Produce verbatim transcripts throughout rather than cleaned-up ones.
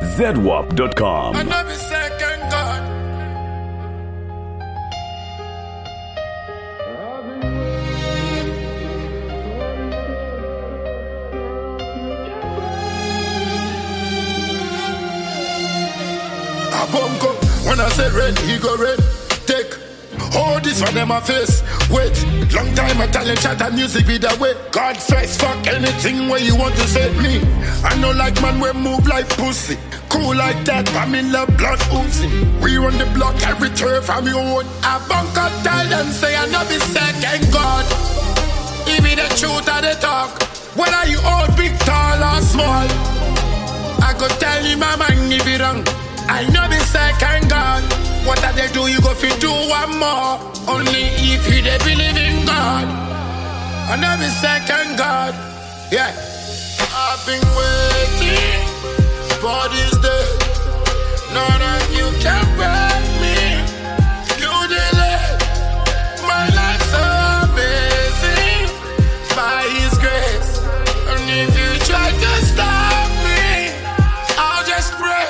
Z W A P dot com. I know me second God. A bunko, when I say red, he go red. Take all this for them a face. Wait, long time I tell you chat and music be the way. God first, fuck anything where you want to say me. I know like man we move like pussy. Cool like that, I'm in love blood oozing. We run the block every turf from your own. A bunker tell them say I know be second God. If it the truth of the talk, whether you old, big, tall or small, I go tell you my mind if it wrong. I know the second God. What are they do? You go fi do one more. Only if you they believe in God. I know the second God. Yeah. I've been waiting for this day. None of you can break me. You delay my life so amazing by His grace. And if you try to stop me, I'll just pray.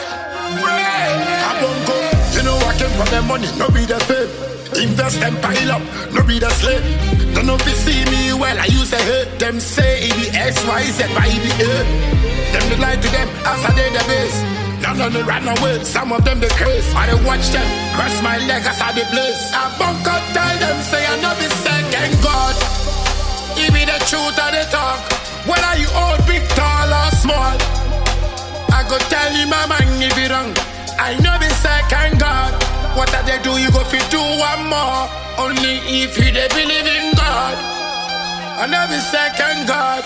I won't go, you know I came from the money, no be the fame. Invest and pile up, no be the slave. Don't know if you see me well, I use a hate. Them say it be X, Y, Z, by E B A. Them they lie to them, after they the base. None of them run away, some of them they craze. I don't watch them, cross my leg as I they blaze. I bunk up, tell them, say I know be second God. It be the truth of the talk. Whether you old, big, tall or small, I go tell you my mind if it wrong. I know the second God. What are they do? You go fi do one more. Only if you they believe in God. I know the second God.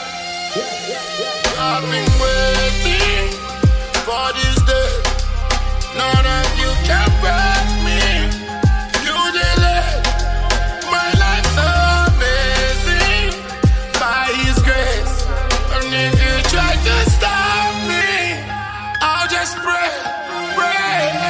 I've been waiting for this day. None of you can break me. You delay my life so amazing by His grace. And if you try to stop me, I'll just pray, pray.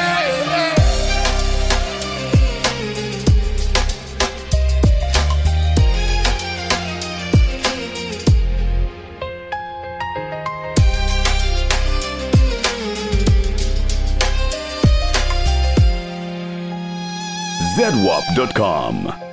Z W A P dot com.